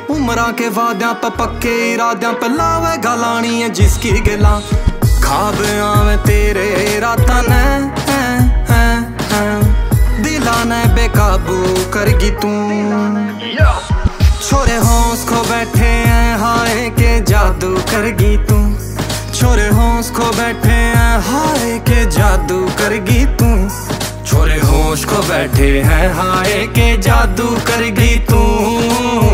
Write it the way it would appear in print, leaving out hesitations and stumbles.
उमरां के वाद्यां पे पक्के इराद्यां पे लावे गलानी है जिसकी गिला खाब आवे तेरे रातां ने दिला ने बेकाबू करगी तू। छोरे होश खो बैठे हैं हाय के जादू करगी तू। छोरे होश खो बैठे हैं हाय के जादू करगी तू। छोरे होश खो बैठे हैं हाय के जादू करगी तू।